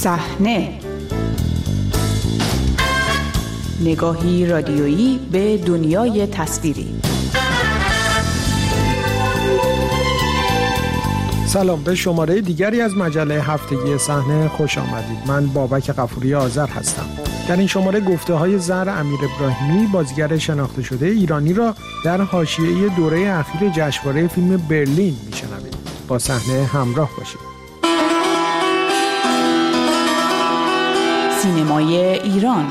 صحنه، نگاهی رادیویی به دنیای تصویری. سلام، به شماره دیگری از مجله هفتگی صحنه خوش آمدید. من بابک غفوری آذر هستم. در این شماره گفته‌های زهر امیر ابراهیمی، بازیگر شناخته شده ایرانی را در حاشیه دوره اخیر جشنواره فیلم برلین میشنوید. با صحنه همراه باشید. سینمای ایران.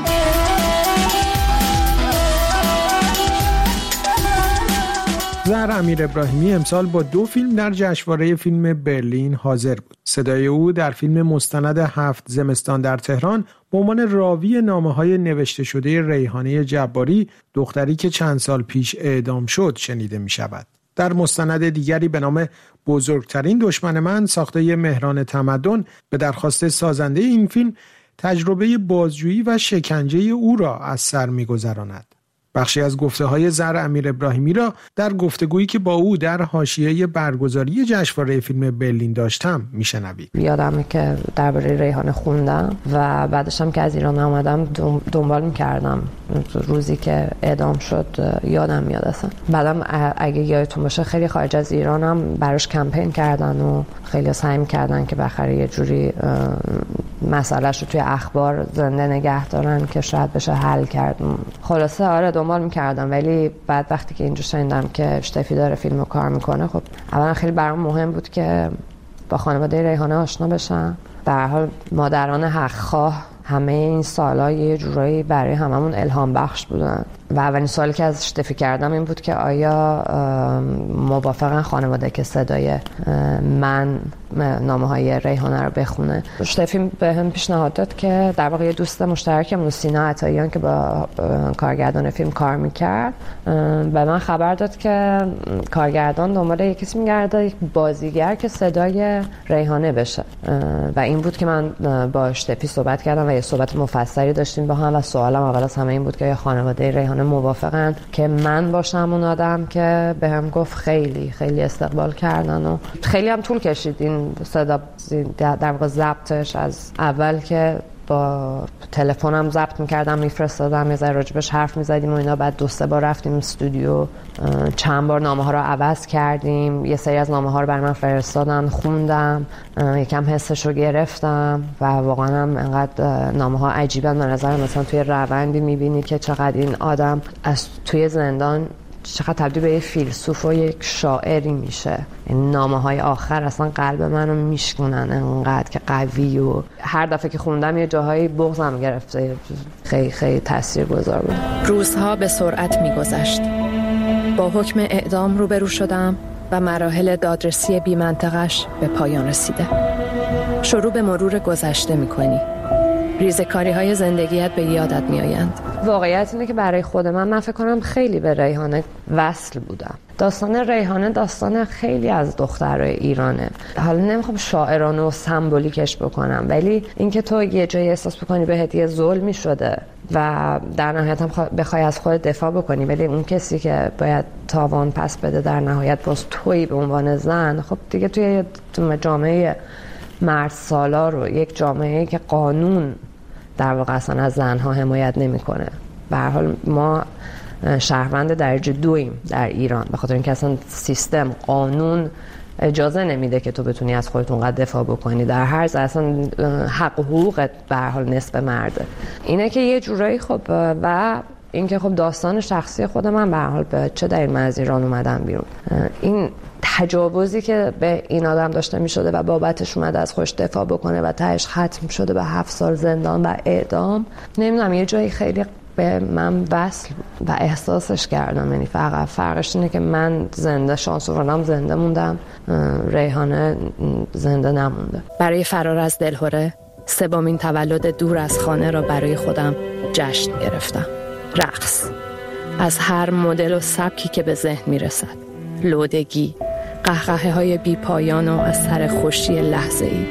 زهر امیر ابراهیمی امسال با 2 فیلم در جشنواره فیلم برلین حاضر بود. صدای او در فیلم مستند 7 زمستان در تهران به عنوان راوی نامه‌های نوشته شده ریحانه جباری، دختری که چند سال پیش اعدام شد، شنیده می‌شود. در مستند دیگری به نام بزرگترین دشمن من، ساخته مهران تمدن، به درخواست سازنده این فیلم تجربه بازجویی و شکنجه او را از سر می‌گذراند. بخشی از گفته‌های زهر امیر ابراهیمی را در گفتگویی که با او در حاشیه برگزاری جشنواره فیلم برلین داشتم میشنوید. یادمه که درباره ریحانه خوندم و بعدش هم که از ایران آمدم دنبال می‌کردم روزی که اعدام شد. یادم میاد اصلا. بعدم اگه یادتون باشه خیلی خارج از ایران هم براش کمپین کردن و خیلی سعی می‌کردن که بخره یه جوری مسئله‌اش رو توی اخبار زنده نگه دارن که شاید بشه حل کرد. خلاصه آره دنبال می‌کردم، ولی بعد وقتی که اینجا شنیدم که اشتفی داره فیلمو کار میکنه، خب اولا خیلی برام مهم بود که با خانواده ریحانه آشنا بشم. به هر حال مادران حق‌خواه همه این سال‌ها یه جورایی برای هممون الهام بخش بودن و اولین سوالی که از اشتفی کردم این بود که آیا موافقن خانواده که صدای من نامه‌های ریحانه رو بخونه. اشتفی به هم پیشنهاد داد که در واقع یه دوست مشترکمون سینا عطاییان که با کارگردان فیلم کار میکرد به من خبر داد که کارگردان دنبال یه کسی میگرده، یک بازیگر که صدای ریحانه بشه و این بود که من با اشتفی صحبت کردم و یه صحبت مفصلی داشتیم با هم و سوالم اول از همه این بود که یا خانواده ریحانه موافقن که من باشم اون آدم که بهم گفت خیلی خیلی استقبال کردن و خیلی هم طول کشید این صدا در واقع ضبطش. از اول که با تلفنم ضبط می‌کردم میفرستادم، یه ذره راجبش حرف می‌زدیم و اینا، بعد 2-3 بار رفتیم استودیو، چند بار نامه‌ها رو عوض کردیم، یه سری از نامه‌ها رو برام فرستادن، خوندم، یکم حسش رو گرفتم و واقعا هم انقدر نامه‌ها عجیبن. به نظر مثلا توی روندی می‌بینی که چقدر این آدم از توی زندان چقدر تبدیل به یه فیلسوف و یک شاعری میشه. این نامه‌های آخر اصلا قلب منو میشکنن انقدر که قوی و هر دفعه که خوندم یه جاهایی بغضم گرفته. خیلی خیلی تاثیرگذار بود. روزها به سرعت میگذشت. با حکم اعدام روبرو شدم و مراحل دادرسی بی منطقش به پایان رسیده. شروع به مرور گذشته میکنی. ریزکاری‌های زندگیت به یادت میآیند. واقعیت اینه که برای خود من فکر کنم خیلی به ریحانه وصل بودم. داستان ریحانه داستان خیلی از دخترای ایرانه. حالا نمیخوام شاعرانه و سمبولیکش بکنم، ولی اینکه تو یه جایی احساس بکنی بهت یه ظلمی شده و در نهایت هم بخوای از خودت دفاع بکنی، ولی اون کسی که باید تاوان پس بده در نهایت باز تویی به عنوان زن، خب دیگه توی جامعه مرد سالار و یک جامعه که قانون در واقع اصلا از زنها حمایت نمیکنه. به هر حال ما شهروند درجه 2 در ایران، به خاطر اینکه اصلا سیستم قانون اجازه نمیده که تو بتونی از خودت اونقدر دفاع بکنی. در هر اصلا حق و حقوقت به هر حال نصف مرده. اینه که یه جورایی خب و اینکه خب داستان شخصی خود من به هر حال به چه دلیل من از ایران اومدم بیرون، این تجاوزی که به این آدم داشته می شده و بابتش اومده از خودش دفاع بکنه و تهش ختم شده به 7 سال زندان و اعدام، نمیدونم یه جایی خیلی به من وصل و احساسش کردم. یعنی فقط فرقش اینه که من زنده شانس آوردم زنده موندم، ریحانه زنده نمونده. برای فرار از دلهره 3مین تولد دور از خانه را برای خودم جشن گرفتم. رقص از هر مدل و سبکی که به ذهن میرسد، لودگی، قهقهه‌های بی پایان و از سر خوشی لحظه‌ای.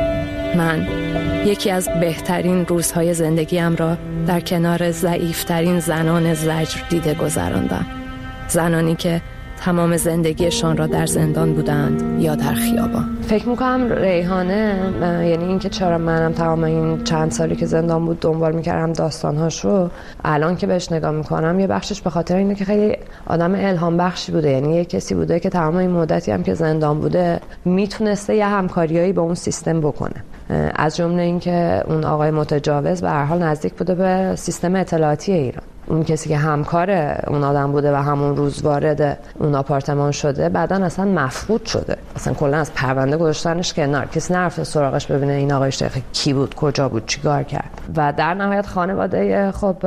من یکی از بهترین روزهای زندگیم را در کنار ضعیفترین زنان زجر دیده گذراندم. زنانی که تمام زندگیشان را در زندان بودند یا در خیابان. فکر میکنم ریحانه، یعنی اینکه چرا منم تمام این چند سالی که زندان بود دنبال میکردم داستانهاشو، الان که بهش نگاه میکنم یه بخشش به خاطر اینه که خیلی آدم الهام بخشی بوده. یعنی یه کسی بوده که تمام این مدتی هم که زندان بوده میتونسته یه همکاریایی با اون سیستم بکنه، از جمله اینکه اون آقای متجاوز به هر حال نزدیک بوده به سیستم اطلاعاتی ایران. اون کسی که همکار اون آدم بوده و همون روز وارد اون آپارتمان شده بعدن اصلا مفقود شده، اصلا کلا از پرونده گذاشتنش کنار، کسی نرفته سراغش ببینه این آقای شیخ کی بود، کجا بود، چیکار کرد. و در نهایت خانواده خب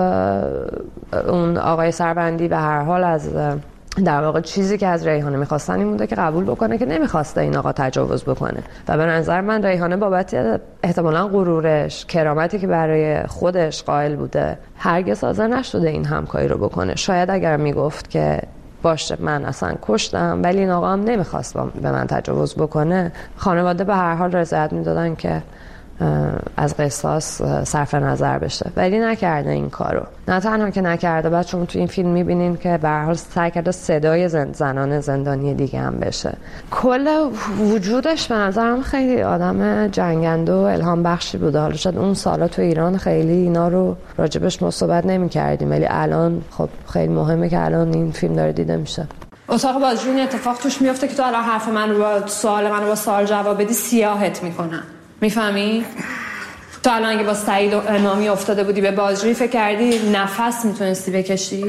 اون آقای سربندی به هر حال از در واقع چیزی که از ریحانه می‌خواستن این بوده که قبول بکنه که نمی‌خواسته این آقا تجاوز بکنه. و به نظر من ریحانه بابت احتمالاً غرورش، کرامتی که برای خودش قائل بوده، هرگز حاضر نشده این همکاری رو بکنه. شاید اگر میگفت که باشه من اصلا کشتم ولی این آقا هم نمی‌خواست به من تجاوز بکنه، خانواده به هر حال رضایت می‌دادن که از قصاص صرف نظر بشه، ولی نکرده این کارو. نه تنها که نکرده، بعد چون تو این فیلم میبینین که به هر حال سعی کرده صدای زنان زندانی دیگه هم بشه. کل وجودش به نظرم خیلی آدم جنگنده و الهام بخشی بوده. حالا شاید اون سالا تو ایران خیلی اینا رو راجبش صحبت نمی‌کردیم، ولی الان خب خیلی مهمه که الان این فیلم داره دیده میشه. اتاق بازجویی این اتفاق توش میفته که تو الان حرف من رو با سوال من رو با سوال جواب بدی سیاهت میکنن. میفهمی؟ تو الان اگه با سعید نامی افتاده بودی به بازجویی فکر کردی نفس میتونستی بکشی؟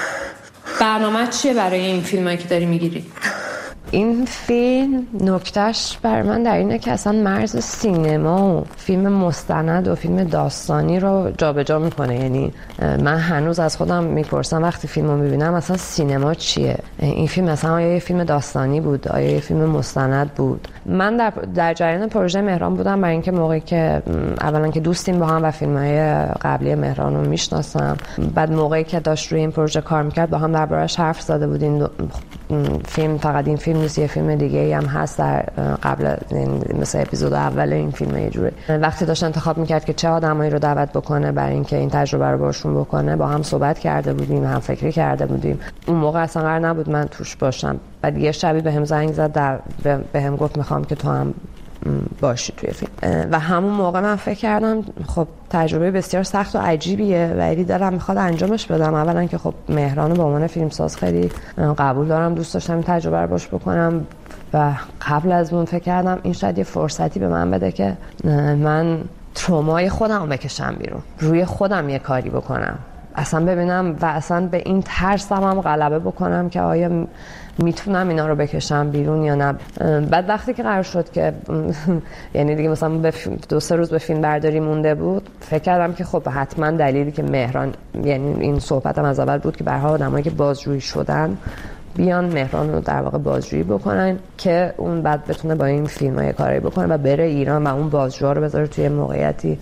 برنامه چیه برای این فیلمایی که داری میگیری؟ این فیلم نکتهش بر من در اینه که اصلا مرز سینما و فیلم مستند و فیلم داستانی رو جابجا میکنه. یعنی من هنوز از خودم میپرسم وقتی فیلمو میبینم اصلا سینما چیه؟ این فیلم اصلا آیا یه فیلم داستانی بود؟ آیا یه فیلم مستند بود؟ من در جریان پروژه مهران بودم، برای اینکه موقعی که اولا که دوستیم با هم و فیلم‌های قبلی مهران رو میشناسم، بعد موقعی که داشت روی این پروژه کار میکرد با هم دربارش حرف زده بودیم. فیلم فقط این فیلم نیست، یه فیلم دیگه هم هست در قبل مثل اپیزود اول این فیلم. یه جوری وقتی داشت انتخاب میکرد که چه آدمایی رو دعوت بکنه برای اینکه این تجربه رو باشون بکنه، با هم صحبت کرده بودیم، هم فکری کرده بودیم. اون موقع اصلا قرار نبود من توش باشم. بعد یه شبی بهم زنگ زد، بهم گفت میخوام که تو هم باشی توی فیلم. و همون موقع من فکر کردم خب تجربه بسیار سخت و عجیبیه ولی دلم میخواد انجامش بدم. اولا که خب مهران به عنوان فیلمساز خیلی قبول دارم، دوست داشتم این تجربه رو باش بکنم و قبل از اون فکر کردم این شاید یه فرصتی به من بده که من ترومای خودم رو بکشم بیرون، روی خودم یه کاری بکنم، اصلا ببینم و اصلا به این ترسم هم غلبه بکنم که آیا میتونم اینا رو بکشم بیرون یا نه. بعد وقتی که قرار شد که یعنی دیگه مثلا 2-3 روز به فیلم برداری مونده بود، فکر کردم که خب حتما دلیلی که مهران، یعنی این صحبتم از اول بود که به هر حال آدمایی که بازجویی شدن بیان مهران رو در واقع بازجویی بکنن که اون بعد بتونه با این فیلم‌ها کاری بکنه و بره ایران و اون بازجوها رو بذاره توی موقعیتی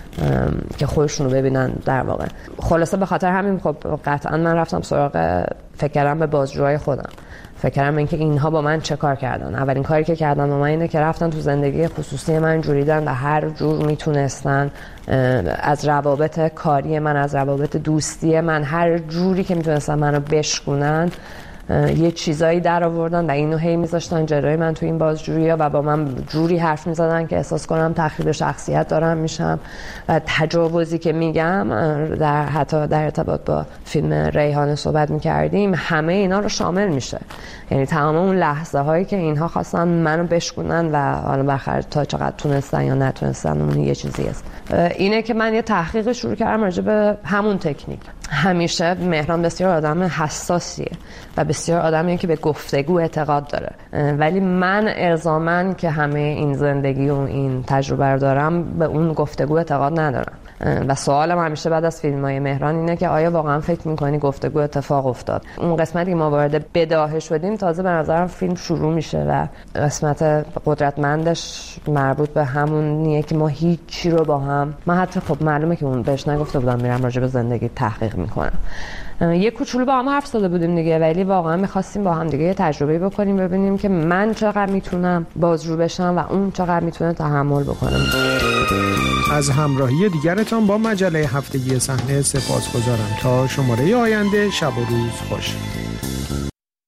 که خودشون رو ببینن در واقع. خلاصه به خاطر همین خب قطعا من رفتم سراغ فکر کردم به بازجوهای خودم، فکر کردم اینکه اینها با من چه کار کردن. اولین کاری که کردن با من اینه که رفتن تو زندگی خصوصی من جوریدن و هر جور میتونستن از روابط کاری من، از روابط دوستی من، هر جوری که میتونستن منو بشکونن یه چیزایی در آوردن و اینو هی میذاشتن جلوی من تو این بازجویی‌ها و با من جوری حرف میزدن که احساس کنم تخریب شخصیت دارم میشم. و تجاوزی که میگم حتی در ارتباط با فیلم ریحانه صحبت میکردیم، همه اینا رو شامل میشه. یعنی تمام اون لحظه هایی که اینها خواستن منو بشکنن و حالا بخیر تا چقدر تونستن یا نتونستن اون یه چیزی است. اینه که من یه تحقیق شروع کردم راجع به همون تکنیک. همیشه مهران بسیار آدم حساسیه و بسیار آدمیه که به گفتگو اعتقاد داره، ولی من الزاماً که همه این زندگی و این تجربه رو دارم به اون گفتگو اعتقاد ندارم. و سوالم همیشه بعد از فیلم‌های مهران اینه که آیا واقعا فکر می‌کنی گفتگو اتفاق افتاد؟ اون قسمتی که ما وارد بداهه شدیم تازه به نظرم فیلم شروع میشه و قسمت قدرتمندش مربوط به همونیه که ما هیچی رو با هم، من حتی خب معلومه که اون بهش نگفته بودم میرم راجع به زندگی تحقیق میکنم، یه کوچولو با هم حرف زده بودیم دیگه، ولی واقعا می‌خواستیم با هم دیگه یه تجربه بکنیم، ببینیم که من چقدر میتونم بازجو بشم و اون چقدر میتونه تحمل بکنه. از همراهی دیگرتان با مجله هفتگی صحنه سپاسگزارم. تا شماره آینده، شب و روز خوش.